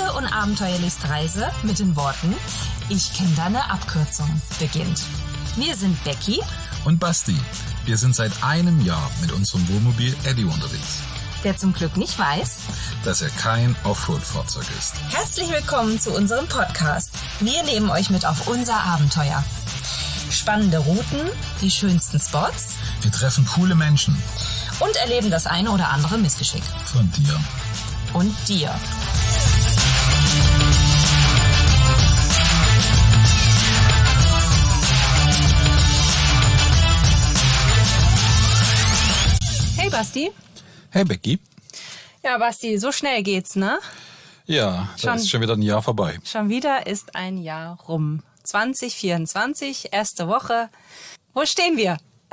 gute und abenteuerlichste Reise mit den Worten Ich kenne deine Abkürzung beginnt. Wir sind Becky und Basti. Wir sind seit einem Jahr mit unserem Wohnmobil Eddie unterwegs, der zum Glück nicht weiß, dass er kein Offroad-Fahrzeug ist. Herzlich willkommen zu unserem Podcast. Wir nehmen euch mit auf unser Abenteuer. Spannende Routen, die schönsten Spots. Wir treffen coole Menschen. Und erleben das eine oder andere Missgeschick. Von dir. Und dir. Hey Basti. Hey Becky. Ja Basti, so schnell geht's, ne? Ja, da ist schon wieder ein Jahr vorbei. Schon wieder ist ein Jahr rum. 2024, erste Woche. Wo stehen wir?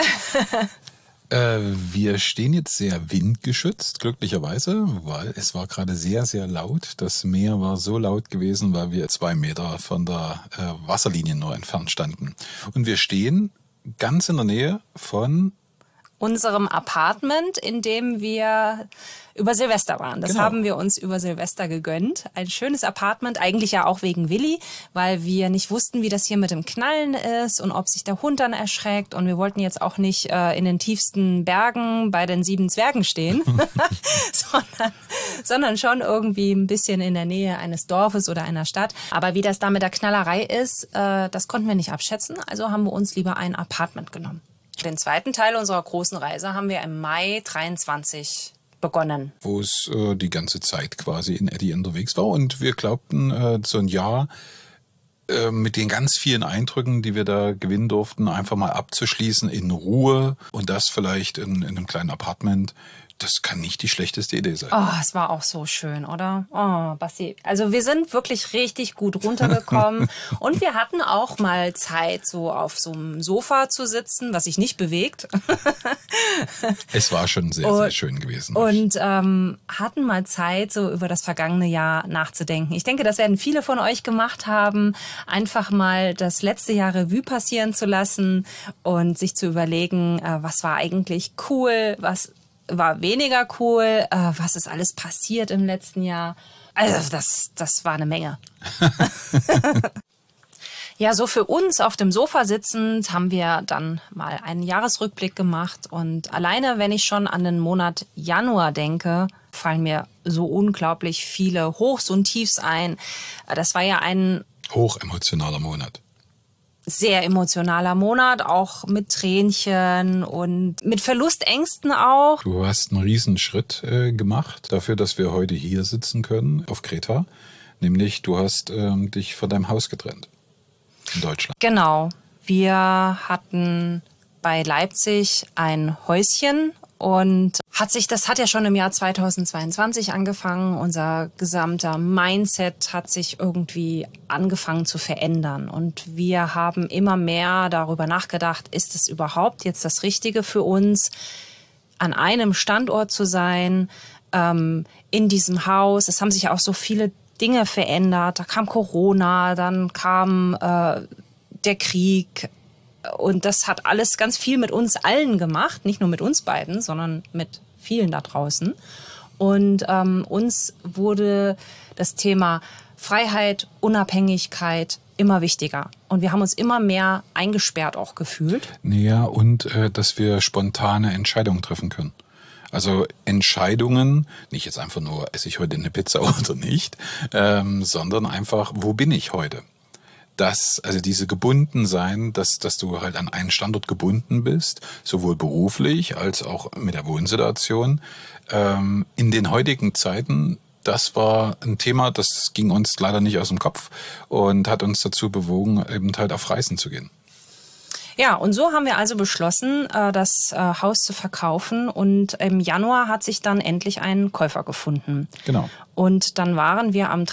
Wir stehen jetzt sehr windgeschützt, glücklicherweise, weil es war gerade sehr, sehr laut. Das Meer war so laut gewesen, weil wir 2 Meter von der Wasserlinie nur entfernt standen. Und wir stehen ganz in der Nähe von unserem Apartment, in dem wir über Silvester waren. Das haben wir uns über Silvester gegönnt. Ein schönes Apartment, eigentlich ja auch wegen Willi, weil wir nicht wussten, wie das hier mit dem Knallen ist und ob sich der Hund dann erschreckt. Und wir wollten jetzt auch nicht in den tiefsten Bergen bei den 7 Zwergen stehen, sondern schon irgendwie ein bisschen in der Nähe eines Dorfes oder einer Stadt. Aber wie das da mit der Knallerei ist, das konnten wir nicht abschätzen. Also haben wir uns lieber ein Apartment genommen. Den zweiten Teil unserer großen Reise haben wir im Mai 23 begonnen. Wo es die ganze Zeit quasi in Eddie unterwegs war. Und wir glaubten, so ein Jahr mit den ganz vielen Eindrücken, die wir da gewinnen durften, einfach mal abzuschließen in Ruhe und das vielleicht in einem kleinen Apartment. Das kann nicht die schlechteste Idee sein. Oh, es war auch so schön, oder? Oh, Basti. Also wir sind wirklich richtig gut runtergekommen und wir hatten auch mal Zeit, so auf so einem Sofa zu sitzen, was sich nicht bewegt. Es war schon sehr, sehr schön gewesen. Und hatten mal Zeit, so über das vergangene Jahr nachzudenken. Ich denke, das werden viele von euch gemacht haben, einfach mal das letzte Jahr Revue passieren zu lassen und sich zu überlegen, was war eigentlich cool, was war weniger cool, was ist alles passiert im letzten Jahr. Also das war eine Menge. Ja, so für uns auf dem Sofa sitzend haben wir dann mal einen Jahresrückblick gemacht. Und alleine, wenn ich schon an den Monat Januar denke, fallen mir so unglaublich viele Hochs und Tiefs ein. Das war ja ein hochemotionaler Monat. Sehr emotionaler Monat, auch mit Tränchen und mit Verlustängsten auch. Du hast einen Riesenschritt gemacht dafür, dass wir heute hier sitzen können auf Kreta. Nämlich du hast dich von deinem Haus getrennt in Deutschland. Genau. Wir hatten bei Leipzig ein Häuschen und das hat ja schon im Jahr 2022 angefangen. Unser gesamter Mindset hat sich irgendwie angefangen zu verändern. Und wir haben immer mehr darüber nachgedacht, ist es überhaupt jetzt das Richtige für uns, an einem Standort zu sein, in diesem Haus. Es haben sich auch so viele Dinge verändert. Da kam Corona, dann kam der Krieg. Und das hat alles ganz viel mit uns allen gemacht, nicht nur mit uns beiden, sondern mit vielen da draußen. Und uns wurde das Thema Freiheit, Unabhängigkeit immer wichtiger. Und wir haben uns immer mehr eingesperrt auch gefühlt. Ja, und dass wir spontane Entscheidungen treffen können. Also Entscheidungen, nicht jetzt einfach nur, esse ich heute eine Pizza oder nicht, sondern einfach, wo bin ich heute? Also diese Gebundensein, dass du halt an einen Standort gebunden bist, sowohl beruflich als auch mit der Wohnsituation. In den heutigen Zeiten, das war ein Thema, das ging uns leider nicht aus dem Kopf und hat uns dazu bewogen, eben halt auf Reisen zu gehen. Ja, und so haben wir also beschlossen, das Haus zu verkaufen. Und im Januar hat sich dann endlich ein Käufer gefunden. Genau. Und dann waren wir am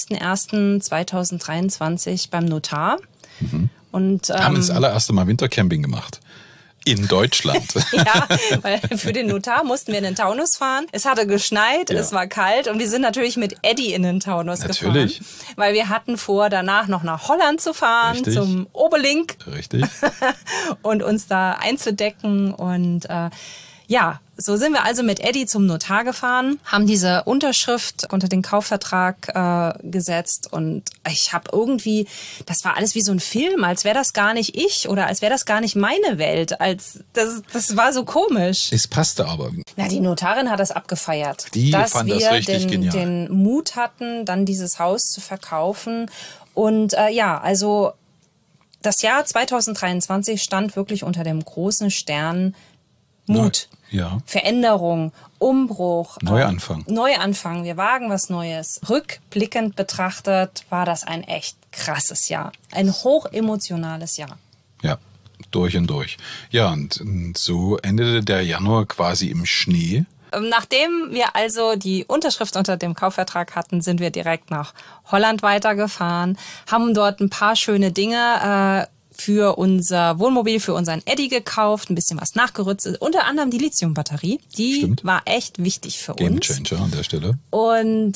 30.01.2023 beim Notar. Mhm. Und haben das allererste Mal Wintercamping gemacht. In Deutschland. Ja, weil für den Notar mussten wir in den Taunus fahren. Es hatte geschneit, ja. Es war kalt und wir sind natürlich mit Eddie in den Taunus gefahren. Weil wir hatten vor, danach noch nach Holland zu fahren, richtig, zum Oberlink. Richtig. Und uns da einzudecken und Ja, so sind wir also mit Eddie zum Notar gefahren, haben diese Unterschrift unter den Kaufvertrag gesetzt und ich habe irgendwie, das war alles wie so ein Film, als wäre das gar nicht ich oder als wäre das gar nicht meine Welt. Das war so komisch. Es passte aber. Na, die Notarin hat das abgefeiert. Die dass fand das wir richtig genial. den Mut hatten, dann dieses Haus zu verkaufen. Und also das Jahr 2023 stand wirklich unter dem großen Stern Mut, Ja. Veränderung, Umbruch. Neuanfang. Neuanfang, wir wagen was Neues. Rückblickend betrachtet war das ein echt krasses Jahr. Ein hochemotionales Jahr. Ja, durch und durch. Ja, und so endete der Januar quasi im Schnee. Nachdem wir also die Unterschrift unter dem Kaufvertrag hatten, sind wir direkt nach Holland weitergefahren, haben dort ein paar schöne Dinge für unser Wohnmobil, für unseren Eddie gekauft, ein bisschen was nachgerüstet, unter anderem die Lithiumbatterie. Die Stimmt. war echt wichtig für Game uns. Changer an der Stelle. Und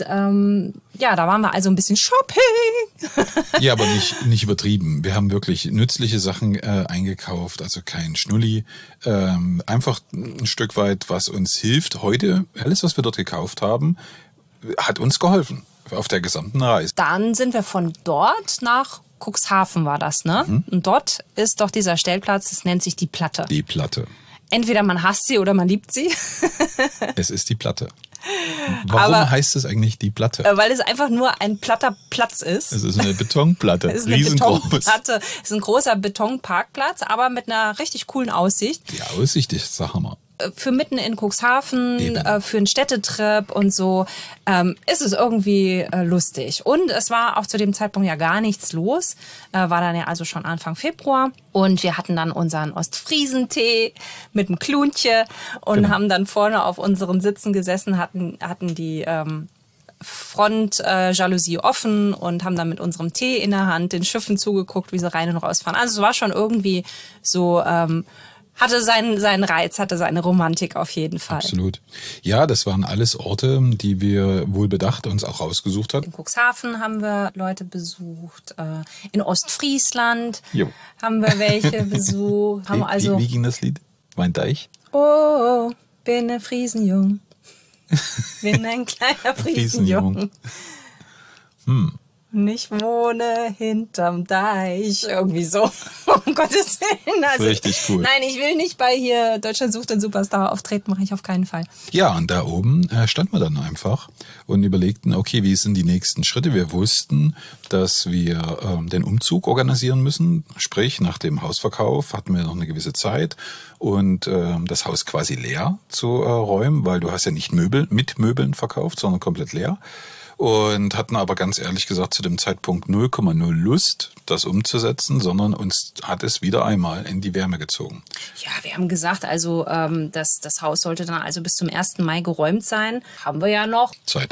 da waren wir also ein bisschen Shopping. Ja, aber nicht übertrieben. Wir haben wirklich nützliche Sachen eingekauft, also kein Schnulli. Einfach ein Stück weit, was uns hilft. Heute, alles, was wir dort gekauft haben, hat uns geholfen auf der gesamten Reise. Dann sind wir von dort nach Cuxhaven war das, ne? Und dort ist doch dieser Stellplatz, das nennt sich die Platte. Die Platte. Entweder man hasst sie oder man liebt sie. Es ist die Platte. Warum heißt es eigentlich die Platte? Weil es einfach nur ein platter Platz ist. Es ist eine Betonplatte, Es ist eine riesengroß. Betonplatte. Es ist ein großer Betonparkplatz, aber mit einer richtig coolen Aussicht. Die Aussicht ist der Hammer. Für mitten in Cuxhaven, Eben. für einen Städtetrip und so, ist es irgendwie lustig. Und es war auch zu dem Zeitpunkt ja gar nichts los. War dann ja also schon Anfang Februar. Und wir hatten dann unseren Ostfriesentee mit einem Klunche und haben dann vorne auf unseren Sitzen gesessen, hatten die Front-Jalousie offen und haben dann mit unserem Tee in der Hand den Schiffen zugeguckt, wie sie rein und rausfahren. Also es war schon irgendwie so... hatte seinen Reiz, hatte seine Romantik auf jeden Fall. Absolut. Ja, das waren alles Orte, die wir wohl bedacht uns auch rausgesucht hatten. In Cuxhaven haben wir Leute besucht, in Ostfriesland Jo. haben wir welche besucht. Haben also, Wie ging das Lied? Mein Deich? oh, bin ne Friesenjung, bin ein kleiner Friesenjung. Und ich wohne hinterm Deich. Irgendwie so. Um Gottes Willen. Also, Richtig cool. Nein, ich will nicht bei hier Deutschland sucht den Superstar auftreten, mache ich auf keinen Fall. Ja, und da oben standen wir dann einfach und überlegten, okay, wie sind die nächsten Schritte? Wir wussten, dass wir den Umzug organisieren müssen. Sprich, nach dem Hausverkauf hatten wir noch eine gewisse Zeit und das Haus quasi leer zu räumen, weil du hast ja nicht mit Möbeln verkauft, sondern komplett leer. Und hatten aber ganz ehrlich gesagt zu dem Zeitpunkt 0,0 Lust, das umzusetzen, sondern uns hat es wieder einmal in die Wärme gezogen. Ja, wir haben gesagt, also das Haus sollte dann also bis zum 1. Mai geräumt sein. Haben wir ja noch Zeit.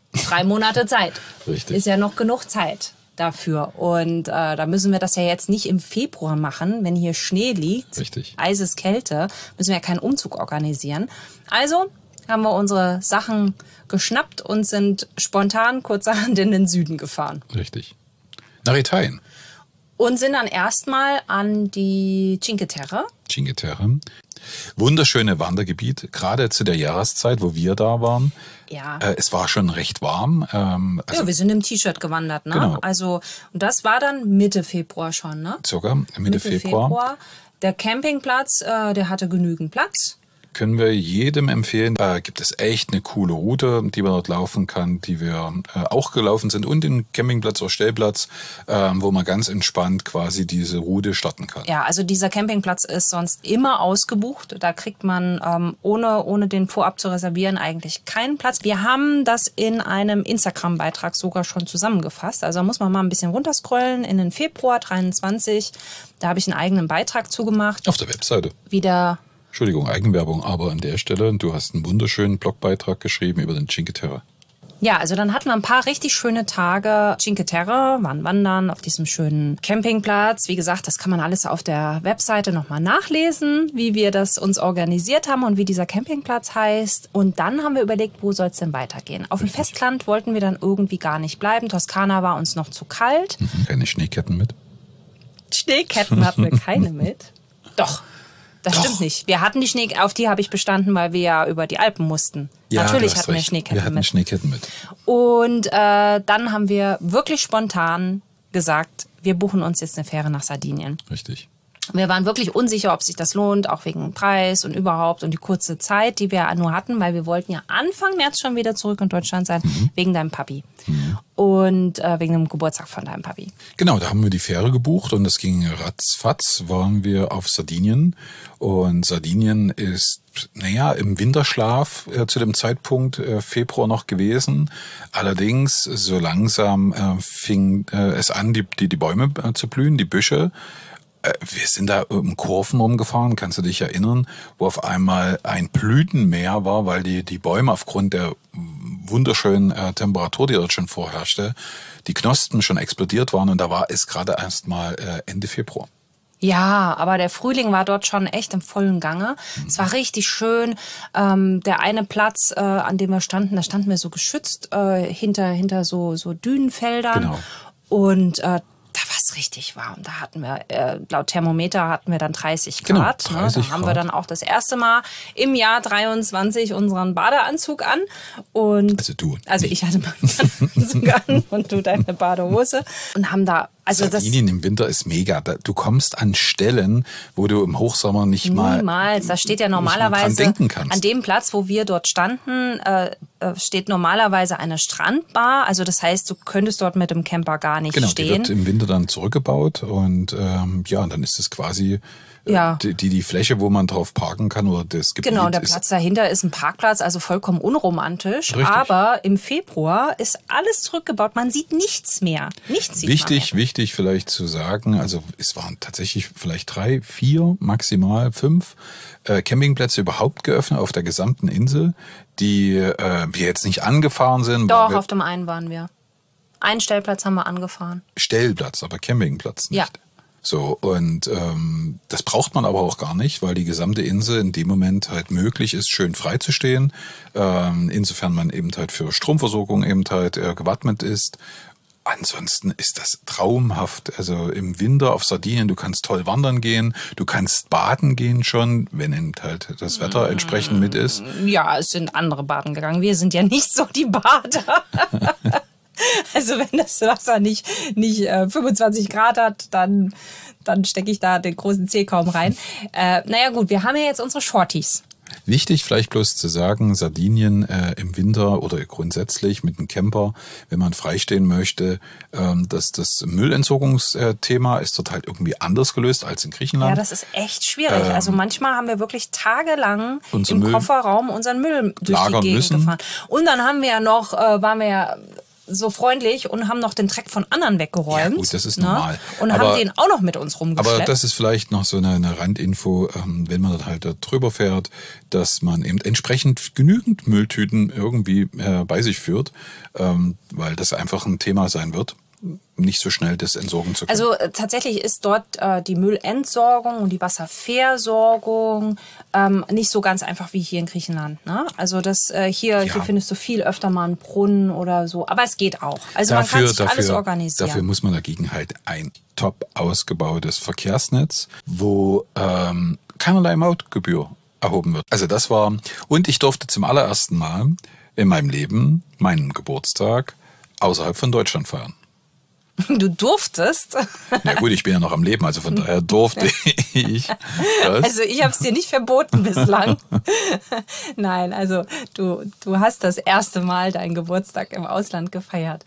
3 Monate Zeit. Richtig. Ist ja noch genug Zeit dafür. Und da müssen wir das ja jetzt nicht im Februar machen, wenn hier Schnee liegt. Richtig. Eises Kälte, müssen wir ja keinen Umzug organisieren. Also haben wir unsere Sachen geschnappt und sind spontan kurzerhand in den Süden gefahren. Richtig. Nach Italien. Und sind dann erstmal an die Cinque Terre. Cinque Terre. Wunderschöne Wandergebiet, gerade zu der Jahreszeit, wo wir da waren. Ja. Es war schon recht warm. Ja, wir sind im T-Shirt gewandert, ne? Genau. Also, und das war dann Mitte Februar schon, ne? Circa Mitte Februar. Der Campingplatz, der hatte genügend Platz. Können wir jedem empfehlen. Da gibt es echt eine coole Route, die man dort laufen kann, die wir auch gelaufen sind. Und den Campingplatz oder Stellplatz, wo man ganz entspannt quasi diese Route starten kann. Ja, also dieser Campingplatz ist sonst immer ausgebucht. Da kriegt man ohne den vorab zu reservieren eigentlich keinen Platz. Wir haben das in einem Instagram-Beitrag sogar schon zusammengefasst. Also da muss man mal ein bisschen runterscrollen in den Februar 23. Da habe ich einen eigenen Beitrag zugemacht. Auf der Webseite. Wieder... Entschuldigung, Eigenwerbung, aber an der Stelle, du hast einen wunderschönen Blogbeitrag geschrieben über den Cinque Terre. Ja, also dann hatten wir ein paar richtig schöne Tage. Cinque Terre, waren wandern auf diesem schönen Campingplatz. Wie gesagt, das kann man alles auf der Webseite nochmal nachlesen, wie wir das uns organisiert haben und wie dieser Campingplatz heißt. Und dann haben wir überlegt, wo soll es denn weitergehen? Auf dem Festland wollten wir dann irgendwie gar nicht bleiben. Toskana war uns noch zu kalt. Keine Schneeketten mit? Schneeketten hatten wir keine mit. Doch. Das Doch. stimmt nicht. Wir hatten die auf die habe ich bestanden, weil wir ja über die Alpen mussten. Ja, Natürlich du hast hatten wir recht. Schneeketten Wir hatten mit. Schneeketten mit. Und dann haben wir wirklich spontan gesagt, wir buchen uns jetzt eine Fähre nach Sardinien. Richtig. Wir waren wirklich unsicher, ob sich das lohnt, auch wegen dem Preis und überhaupt und die kurze Zeit, die wir nur hatten, weil wir wollten ja Anfang März schon wieder zurück in Deutschland sein, wegen deinem Papi. Und wegen dem Geburtstag von deinem Papi. Genau, da haben wir die Fähre gebucht und das ging ratzfatz, waren wir auf Sardinien. Und Sardinien ist, im Winterschlaf zu dem Zeitpunkt Februar noch gewesen. Allerdings, so langsam fing es an, die Bäume zu blühen, die Büsche. Wir sind da um Kurven rumgefahren, kannst du dich erinnern, wo auf einmal ein Blütenmeer war, weil die Bäume aufgrund der wunderschönen Temperatur, die dort schon vorherrschte, die Knospen schon explodiert waren und da war es gerade erst mal Ende Februar. Ja, aber der Frühling war dort schon echt im vollen Gange. Es war richtig schön. Der eine Platz, an dem wir standen, da standen wir so geschützt hinter so Dünenfeldern. Genau. Und da war es richtig warm. Da hatten wir, laut Thermometer hatten wir dann 30 Grad. Genau, 30 Da haben wir Grad. dann auch das erste Mal im Jahr 23 unseren Badeanzug an. Und Also du. Also ich hatte meinen Badeanzug an und du deine Badehose. Und haben da, also Sardinien im Winter ist mega. Du kommst an Stellen, wo du im Hochsommer nicht mal... Niemals. Da steht ja nicht mal dran normalerweise, denken kannst. an dem Platz, wo wir dort standen, steht normalerweise eine Strandbar. Also das heißt, du könntest dort mit dem Camper gar nicht Genau, die stehen. wird im Winter dann zurückgebaut und und dann ist es quasi Ja. die Fläche, wo man drauf parken kann oder das Gebiet. Genau, der ist, Platz dahinter ist ein Parkplatz, also vollkommen unromantisch. Richtig. Aber im Februar ist alles zurückgebaut. Man sieht nichts mehr. Nichts sieht Wichtig vielleicht zu sagen, also es waren tatsächlich vielleicht 3, 4, maximal 5 Campingplätze überhaupt geöffnet auf der gesamten Insel, die wir jetzt nicht angefahren sind. Doch, weil wir- auf dem einen waren wir. Einen Stellplatz haben wir angefahren. Stellplatz, aber Campingplatz nicht. Ja. So, und das braucht man aber auch gar nicht, weil die gesamte Insel in dem Moment halt möglich ist, schön frei zu stehen. Insofern man eben halt für Stromversorgung eben halt gewappnet ist. Ansonsten ist das traumhaft. Also im Winter auf Sardinien, du kannst toll wandern gehen, du kannst baden gehen schon, wenn eben halt das Wetter entsprechend mit ist. Ja, es sind andere baden gegangen. Wir sind ja nicht so die Bader. Also wenn das Wasser nicht 25 Grad hat, dann stecke ich da den großen Zeh kaum rein. Naja gut, wir haben ja jetzt unsere Shorties. Wichtig vielleicht bloß zu sagen, Sardinien im Winter oder grundsätzlich mit einem Camper, wenn man freistehen möchte, dass das Müllentsorgungsthema ist dort halt irgendwie anders gelöst als in Griechenland. Ja, das ist echt schwierig. Also manchmal haben wir wirklich tagelang Unser im Müll Kofferraum unseren Müll durch die lagern Gegend müssen. gefahren. Und dann haben wir ja noch, waren wir ja so freundlich und haben noch den Dreck von anderen weggeräumt. Ja, gut, das ist normal. Und Aber- haben den auch noch mit uns rumgeschleppt. Aber das ist vielleicht noch so eine Randinfo, wenn man dann halt da drüber fährt, dass man eben entsprechend genügend Mülltüten irgendwie bei sich führt, weil das einfach ein Thema sein wird, nicht so schnell das entsorgen zu können. Also tatsächlich ist dort die Müllentsorgung und die Wasserversorgung nicht so ganz einfach wie hier in Griechenland. Ne? Also das hier findest du viel öfter mal einen Brunnen oder so. Aber es geht auch. Also man kann sich alles organisieren. Dafür muss man dagegen halt ein top ausgebautes Verkehrsnetz, wo keinerlei Mautgebühr erhoben wird. Also das war, und ich durfte zum allerersten Mal in meinem Leben meinen Geburtstag außerhalb von Deutschland feiern. Du durftest. Na gut, ich bin ja noch am Leben, also von daher durfte ich das. Also ich habe es dir nicht verboten bislang. Nein, also du hast das erste Mal deinen Geburtstag im Ausland gefeiert.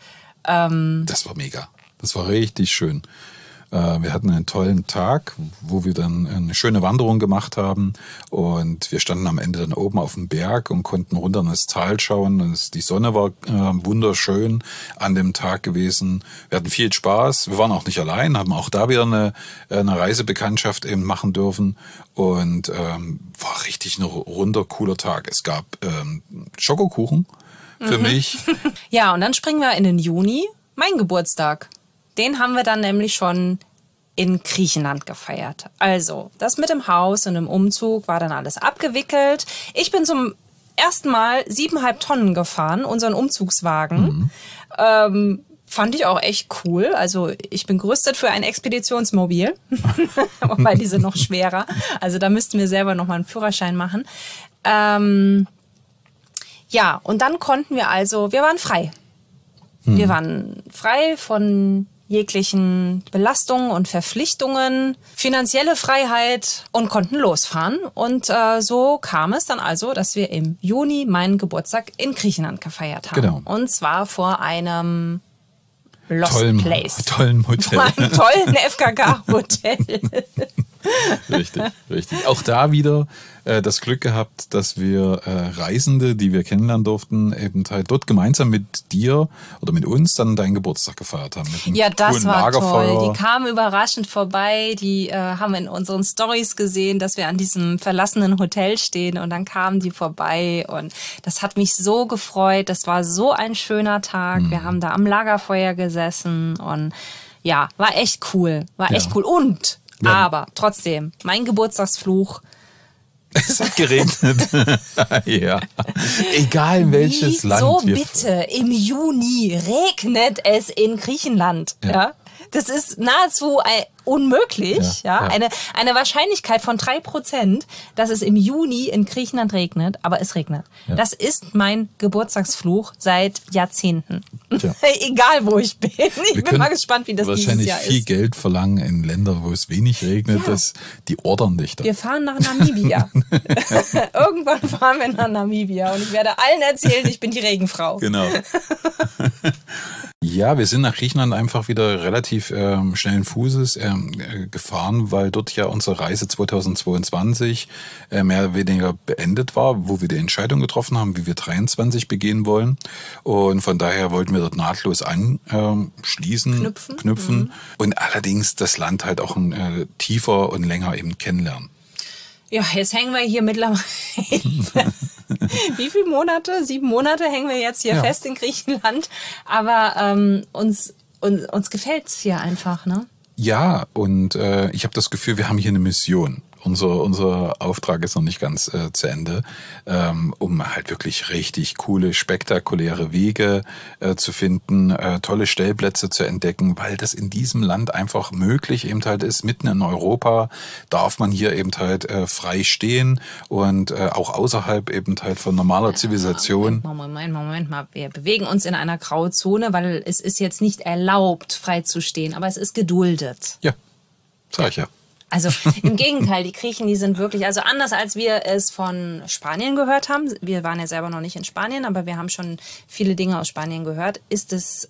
Das war mega. Das war richtig schön. Wir hatten einen tollen Tag, wo wir dann eine schöne Wanderung gemacht haben und wir standen am Ende dann oben auf dem Berg und konnten runter in das Tal schauen. Die Sonne war wunderschön an dem Tag gewesen. Wir hatten viel Spaß. Wir waren auch nicht allein, haben auch da wieder eine Reisebekanntschaft eben machen dürfen und war richtig ein runder, cooler Tag. Es gab Schokokuchen für mich. Ja, und dann springen wir in den Juni, mein Geburtstag. Den haben wir dann nämlich schon in Griechenland gefeiert. Also, das mit dem Haus und dem Umzug war dann alles abgewickelt. Ich bin zum ersten Mal 7,5 Tonnen gefahren, unseren Umzugswagen. Fand ich auch echt cool. Also ich bin gerüstet für ein Expeditionsmobil, wobei die sind noch schwerer. Also da müssten wir selber nochmal einen Führerschein machen. Ja, und dann konnten wir wir waren frei. Wir waren frei von jeglichen Belastungen und Verpflichtungen, finanzielle Freiheit und konnten losfahren. Und so kam es dann also, dass wir im Juni meinen Geburtstag in Griechenland gefeiert haben. Genau. Und zwar vor einem Lost Place. Tollen Hotel. Vor einem tollen FKK-Hotel. Richtig. Auch da wieder das Glück gehabt, dass wir Reisende, die wir kennenlernen durften, eben halt dort gemeinsam mit dir oder mit uns dann deinen Geburtstag gefeiert haben. Ja, das war toll. Die kamen überraschend vorbei. Die haben in unseren Stories gesehen, dass wir an diesem verlassenen Hotel stehen und dann kamen die vorbei und das hat mich so gefreut. Das war so ein schöner Tag. Wir haben da am Lagerfeuer gesessen und ja, war echt cool. Echt cool. Und aber trotzdem, mein Geburtstagsfluch. Es hat geregnet. Ja. Egal in welches Land. So bitte, im Juni regnet es in Griechenland. Ja. Das ist nahezu unmöglich. Ja. Eine Wahrscheinlichkeit von 3%, dass es im Juni in Griechenland regnet, aber es regnet. Ja. Das ist mein Geburtstagsfluch seit Jahrzehnten. Tja. Egal, wo ich bin. Ich bin mal gespannt, wie das dieses Jahr ist. Wahrscheinlich viel Geld verlangen in Ländern, wo es wenig regnet, die ordern dich da. Wir fahren nach Namibia. Irgendwann fahren wir nach Namibia und ich werde allen erzählen, ich bin die Regenfrau. Genau. Ja, wir sind nach Griechenland einfach wieder relativ schnellen Fußes gefahren, weil dort ja unsere Reise 2022 mehr oder weniger beendet war, wo wir die Entscheidung getroffen haben, wie wir 23 begehen wollen. Und von daher wollten wir dort nahtlos anschließen, knüpfen und allerdings das Land halt auch tiefer und länger eben kennenlernen. Ja, jetzt hängen wir hier mittlerweile. Wie viele Monate? 7 Monate hängen wir jetzt hier fest in Griechenland. Aber uns gefällt's hier einfach, ne? Ja, und ich habe das Gefühl, wir haben hier eine Mission. Unser Auftrag ist noch nicht ganz zu Ende, um halt wirklich richtig coole, spektakuläre Wege zu finden, tolle Stellplätze zu entdecken, weil das in diesem Land einfach möglich eben halt ist. Mitten in Europa darf man hier eben halt frei stehen und auch außerhalb eben halt von normaler Zivilisation. Moment mal. Wir bewegen uns in einer Grauzone, weil es ist jetzt nicht erlaubt, frei zu stehen, aber es ist geduldet. Ja, sag ich ja. Also im Gegenteil, die Griechen, die sind wirklich, also anders als wir es von Spanien gehört haben, wir waren ja selber noch nicht in Spanien, aber wir haben schon viele Dinge aus Spanien gehört, ist es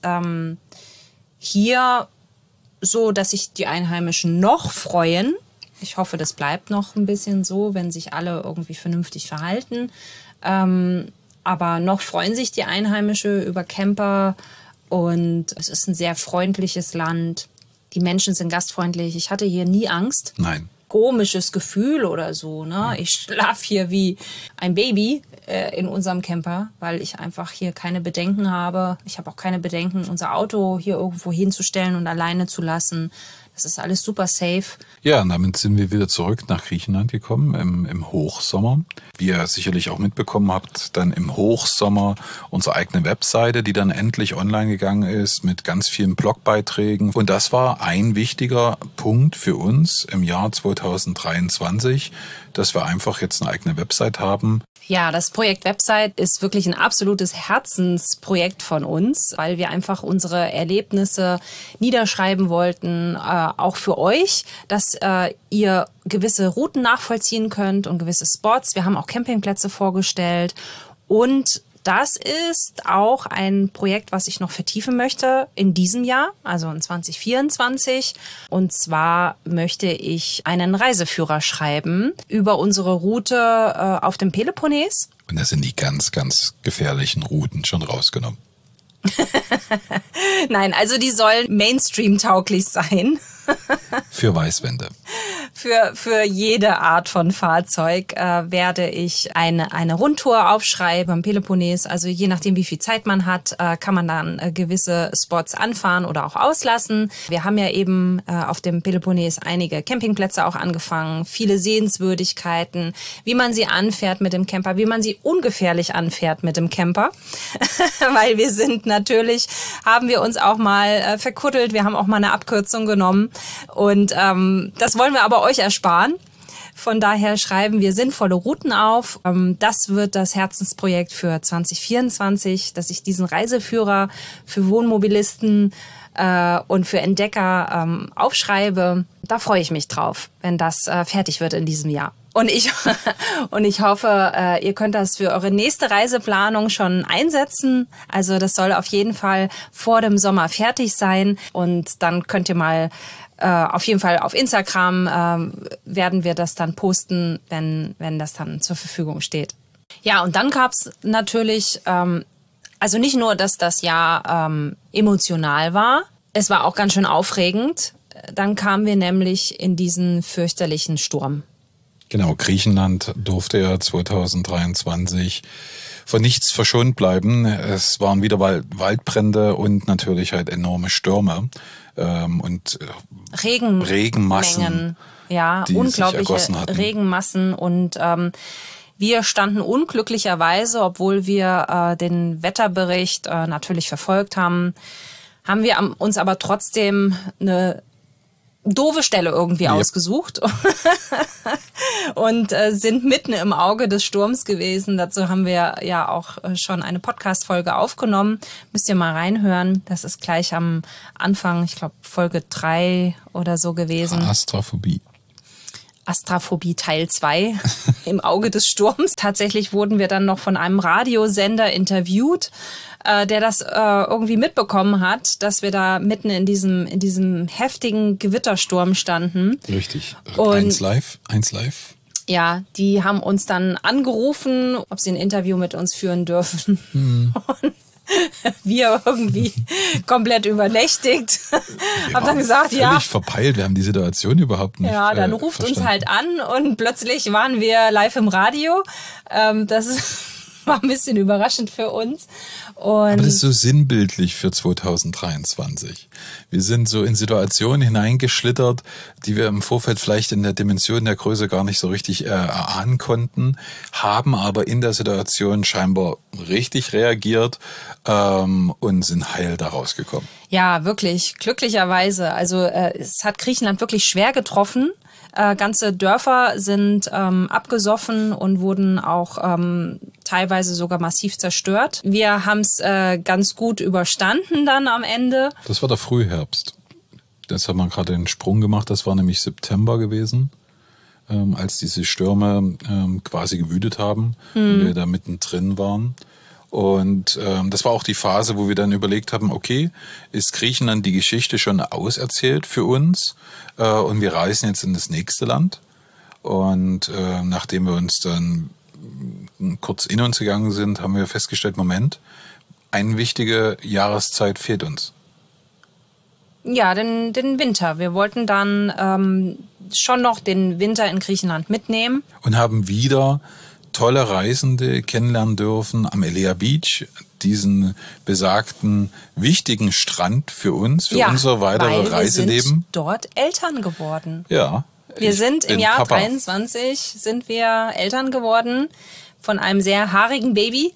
hier so, dass sich die Einheimischen noch freuen. Ich hoffe, das bleibt noch ein bisschen so, wenn sich alle irgendwie vernünftig verhalten. Aber noch freuen sich die Einheimische über Camper und es ist ein sehr freundliches Land. Die Menschen sind gastfreundlich. Ich hatte hier nie Angst. Nein. Komisches Gefühl oder so, ne? Ich schlafe hier wie ein Baby in unserem Camper, weil ich einfach hier keine Bedenken habe. Ich habe auch keine Bedenken, unser Auto hier irgendwo hinzustellen und alleine zu lassen. Das ist alles super safe. Ja, und damit sind wir wieder zurück nach Griechenland gekommen im Hochsommer. Wie ihr sicherlich auch mitbekommen habt, dann im Hochsommer unsere eigene Webseite, die dann endlich online gegangen ist mit ganz vielen Blogbeiträgen. Und das war ein wichtiger Punkt für uns im Jahr 2023, dass wir einfach jetzt eine eigene Website haben. Ja, das Projekt Website ist wirklich ein absolutes Herzensprojekt von uns, weil wir einfach unsere Erlebnisse niederschreiben wollten, auch für euch, dass ihr gewisse Routen nachvollziehen könnt und gewisse Spots. Wir haben auch Campingplätze vorgestellt und das ist auch ein Projekt, was ich noch vertiefen möchte in diesem Jahr, also in 2024. Und zwar möchte ich einen Reiseführer schreiben über unsere Route auf dem Peloponnes. Und da sind die ganz, ganz gefährlichen Routen schon rausgenommen. Nein, also die sollen Mainstream-tauglich sein. Für Weißwände. für jede Art von Fahrzeug werde ich eine Rundtour aufschreiben am Peloponnes. Also je nachdem, wie viel Zeit man hat, kann man dann gewisse Spots anfahren oder auch auslassen. Wir haben ja eben auf dem Peloponnes einige Campingplätze auch angefangen, viele Sehenswürdigkeiten, wie man sie anfährt mit dem Camper, wie man sie ungefährlich anfährt mit dem Camper. Weil wir sind natürlich, haben wir uns auch mal verkuddelt, wir haben auch mal eine Abkürzung genommen und das wollen wir aber euch ersparen. Von daher schreiben wir sinnvolle Routen auf. Das wird das Herzensprojekt für 2024, dass ich diesen Reiseführer für Wohnmobilisten und für Entdecker aufschreibe. Da freue ich mich drauf, wenn das fertig wird in diesem Jahr. Und ich hoffe, ihr könnt das für eure nächste Reiseplanung schon einsetzen. Also das soll auf jeden Fall vor dem Sommer fertig sein. Und dann könnt ihr mal auf jeden Fall auf Instagram werden wir das dann posten, wenn das dann zur Verfügung steht. Ja, und dann gab's natürlich, also nicht nur, dass das Jahr emotional war, es war auch ganz schön aufregend. Dann kamen wir nämlich in diesen fürchterlichen Sturm. Genau, Griechenland durfte ja 2023 von nichts verschont bleiben. Es waren wieder Waldbrände und natürlich halt enorme Stürme und Regenmassen, ja, die unglaubliche sich ergossen hatten. Regenmassen und wir standen unglücklicherweise, obwohl wir den Wetterbericht natürlich verfolgt haben, wir uns aber trotzdem eine doofe Stelle irgendwie ausgesucht und sind mitten im Auge des Sturms gewesen. Dazu haben wir ja auch schon eine Podcast-Folge aufgenommen. Müsst ihr mal reinhören. Das ist gleich am Anfang, ich glaube Folge 3 oder so gewesen. Astraphobie Teil 2 im Auge des Sturms. Tatsächlich wurden wir dann noch von einem Radiosender interviewt, der das irgendwie mitbekommen hat, dass wir da mitten in diesem heftigen Gewittersturm standen. Richtig. Und 1 Live. Ja, die haben uns dann angerufen, ob sie ein Interview mit uns führen dürfen. Und wir irgendwie komplett übernächtigt. Haben dann gesagt, völlig verpeilt, wir haben die Situation überhaupt nicht Ja, dann ruft verstanden. uns halt an und plötzlich waren wir live im Radio. Das war ein bisschen überraschend für uns. Aber das ist so sinnbildlich für 2023. Wir sind so in Situationen hineingeschlittert, die wir im Vorfeld vielleicht in der Dimension der Größe gar nicht so richtig erahnen konnten, haben aber in der Situation scheinbar richtig reagiert und sind heil daraus gekommen. Ja, wirklich, glücklicherweise. Also es hat Griechenland wirklich schwer getroffen. Ganze Dörfer sind abgesoffen und wurden auch teilweise sogar massiv zerstört. Wir haben es ganz gut überstanden dann am Ende. Das war der Frühherbst. Das haben wir gerade den Sprung gemacht. Das war nämlich September gewesen, als diese Stürme quasi gewütet haben und wir da mittendrin waren. Und das war auch die Phase, wo wir dann überlegt haben, okay, ist Griechenland die Geschichte schon auserzählt für uns und wir reisen jetzt in das nächste Land. Und nachdem wir uns dann kurz in uns gegangen sind, haben wir festgestellt, Moment, eine wichtige Jahreszeit fehlt uns. Ja, den Winter. Wir wollten dann schon noch den Winter in Griechenland mitnehmen. Und haben wieder tolle Reisende kennenlernen dürfen am Elea Beach, diesen besagten wichtigen Strand für uns, für unser weiteres Reiseleben. Wir sind dort Eltern geworden. Ja. Wir sind im Jahr 23 sind wir Eltern geworden von einem sehr haarigen Baby,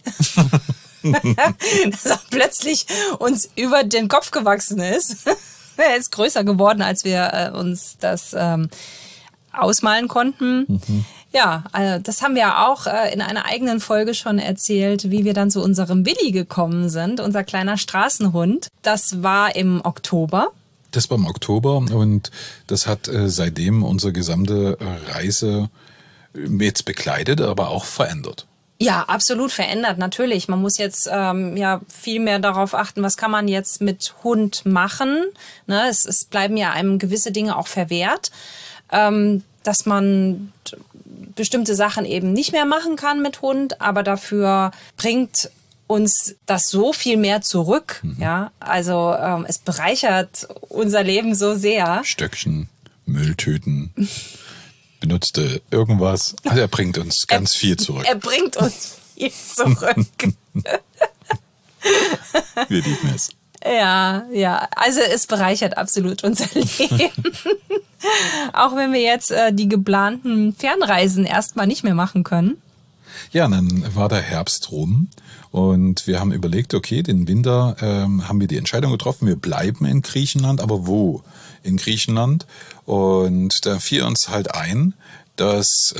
das auch plötzlich uns über den Kopf gewachsen ist. Er ist größer geworden, als wir uns das ausmalen konnten. Mhm. Ja, das haben wir auch in einer eigenen Folge schon erzählt, wie wir dann zu unserem Billy gekommen sind, unser kleiner Straßenhund. Das war im Oktober. Das war im Oktober und das hat seitdem unsere gesamte Reise jetzt begleitet, aber auch verändert. Ja, absolut verändert, natürlich. Man muss jetzt viel mehr darauf achten, was kann man jetzt mit Hund machen. Ne, es bleiben ja einem gewisse Dinge auch verwehrt, dass man bestimmte Sachen eben nicht mehr machen kann mit Hund, aber dafür bringt uns das so viel mehr zurück. Mhm. Ja, also es bereichert unser Leben so sehr. Stöckchen, Mülltüten. benutzte irgendwas. Also er bringt uns ganz viel zurück. Er bringt uns viel zurück. Wir lieben es. Ja, also es bereichert absolut unser Leben. Auch wenn wir jetzt die geplanten Fernreisen erstmal nicht mehr machen können. Ja, dann war der Herbst rum und wir haben überlegt, okay, den Winter haben wir die Entscheidung getroffen, wir bleiben in Griechenland, aber wo? In Griechenland. Und da fiel uns halt ein, dass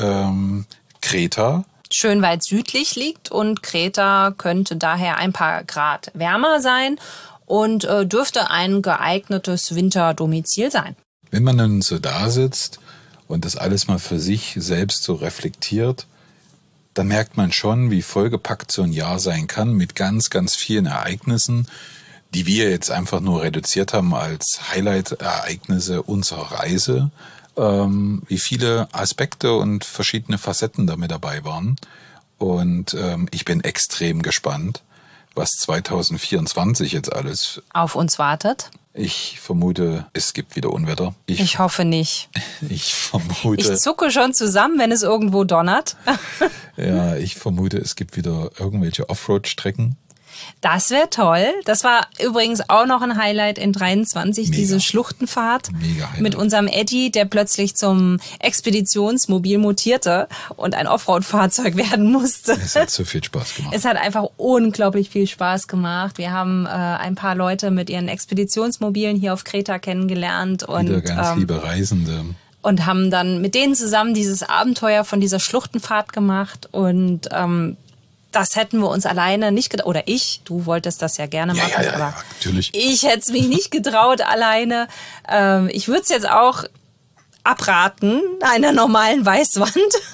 Kreta schön weit südlich liegt und Kreta könnte daher ein paar Grad wärmer sein und dürfte ein geeignetes Winterdomizil sein. Wenn man dann so da sitzt und das alles mal für sich selbst so reflektiert, dann merkt man schon, wie vollgepackt so ein Jahr sein kann mit ganz, ganz vielen Ereignissen, die wir jetzt einfach nur reduziert haben als Highlight-Ereignisse unserer Reise. Wie viele Aspekte und verschiedene Facetten da mit dabei waren. Und ich bin extrem gespannt, was 2024 jetzt alles auf uns wartet. Ich vermute, es gibt wieder Unwetter. Ich hoffe nicht. Ich vermute. Ich zucke schon zusammen, wenn es irgendwo donnert. Ja, ich vermute, es gibt wieder irgendwelche Offroad-Strecken. Das wäre toll. Das war übrigens auch noch ein Highlight in 23, Mega. Diese Schluchtenfahrt Mega Highlight. mit unserem Eddie, der plötzlich zum Expeditionsmobil mutierte und ein Offroad-Fahrzeug werden musste. Es hat so viel Spaß gemacht. Es hat einfach unglaublich viel Spaß gemacht. Wir haben ein paar Leute mit ihren Expeditionsmobilen hier auf Kreta kennengelernt und wieder ganz liebe Reisende. Und haben dann mit denen zusammen dieses Abenteuer von dieser Schluchtenfahrt gemacht und das hätten wir uns alleine nicht getraut. Oder du wolltest das ja gerne machen. Ja, natürlich. Ich hätte es mich nicht getraut alleine. Ich würde es jetzt auch abraten, einer normalen Weißwand.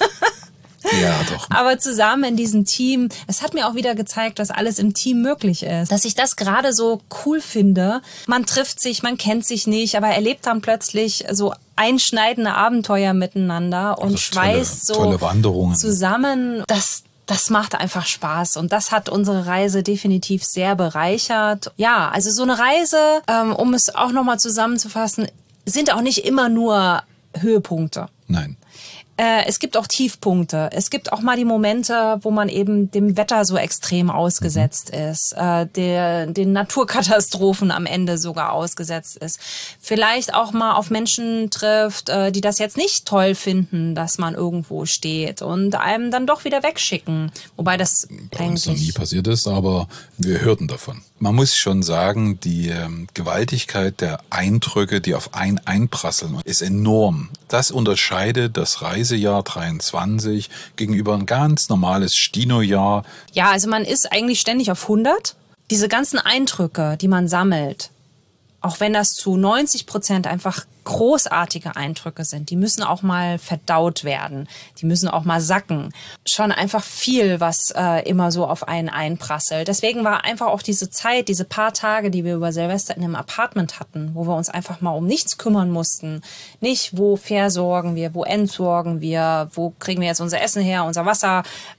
Ja, doch. Aber zusammen in diesem Team, es hat mir auch wieder gezeigt, dass alles im Team möglich ist. Dass ich das gerade so cool finde. Man trifft sich, man kennt sich nicht, aber erlebt dann plötzlich so einschneidende Abenteuer miteinander und schweißt tolle Wanderungen zusammen. Das macht einfach Spaß und das hat unsere Reise definitiv sehr bereichert. Ja, also so eine Reise, um es auch nochmal zusammenzufassen, sind auch nicht immer nur Höhepunkte. Nein. Es gibt auch Tiefpunkte. Es gibt auch mal die Momente, wo man eben dem Wetter so extrem ausgesetzt ist, den Naturkatastrophen am Ende sogar ausgesetzt ist. Vielleicht auch mal auf Menschen trifft, die das jetzt nicht toll finden, dass man irgendwo steht und einem dann doch wieder wegschicken. Wobei das bei uns noch nie passiert ist, aber wir hörten davon. Man muss schon sagen, die Gewaltigkeit der Eindrücke, die auf einen einprasseln, ist enorm. Das unterscheidet das Reisejahr 23 gegenüber ein ganz normales Stino-Jahr. Ja, also man ist eigentlich ständig auf 100. Diese ganzen Eindrücke, die man sammelt, auch wenn das zu 90% einfach großartige Eindrücke sind, die müssen auch mal verdaut werden, die müssen auch mal sacken. Schon einfach viel, was immer so auf einen einprasselt. Deswegen war einfach auch diese Zeit, diese paar Tage, die wir über Silvester in einem Apartment hatten, wo wir uns einfach mal um nichts kümmern mussten. Nicht, wo versorgen wir, wo entsorgen wir, wo kriegen wir jetzt unser Essen her, unser Wasser,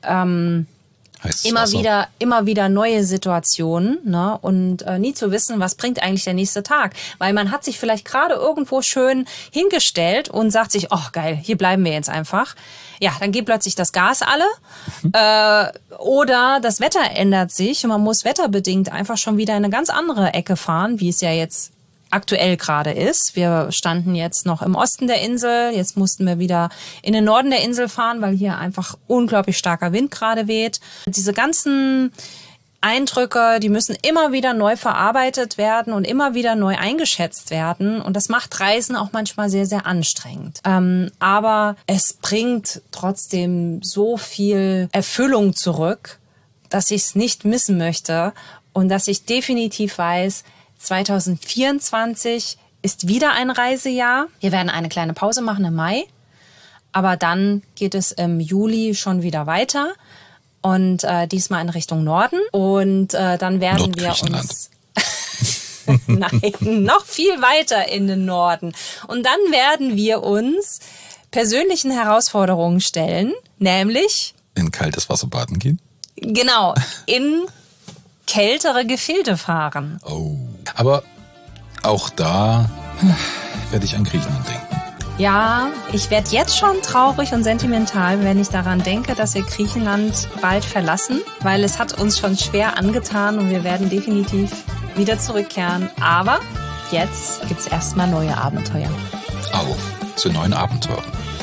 immer wieder neue Situationen, ne? Und nie zu wissen, was bringt eigentlich der nächste Tag. Weil man hat sich vielleicht gerade irgendwo schön hingestellt und sagt sich, oh geil, hier bleiben wir jetzt einfach. Ja, dann geht plötzlich das Gas alle oder das Wetter ändert sich und man muss wetterbedingt einfach schon wieder in eine ganz andere Ecke fahren, wie es ja jetzt aktuell gerade ist. Wir standen jetzt noch im Osten der Insel, jetzt mussten wir wieder in den Norden der Insel fahren, weil hier einfach unglaublich starker Wind gerade weht. Diese ganzen Eindrücke, die müssen immer wieder neu verarbeitet werden und immer wieder neu eingeschätzt werden und das macht Reisen auch manchmal sehr, sehr anstrengend. Aber es bringt trotzdem so viel Erfüllung zurück, dass ich es nicht missen möchte und dass ich definitiv weiß, 2024 ist wieder ein Reisejahr. Wir werden eine kleine Pause machen im Mai, aber dann geht es im Juli schon wieder weiter und diesmal in Richtung Norden. Und dann werden wir uns... Nein, noch viel weiter in den Norden. Und dann werden wir uns persönlichen Herausforderungen stellen, nämlich... In kaltes Wasser baden gehen? Genau, in kältere Gefilde fahren. Oh. Aber auch da werde ich an Griechenland denken. Ja, ich werde jetzt schon traurig und sentimental, wenn ich daran denke, dass wir Griechenland bald verlassen, weil es hat uns schon schwer angetan und wir werden definitiv wieder zurückkehren. Aber jetzt gibt's erstmal neue Abenteuer. Auf zu neuen Abenteuern.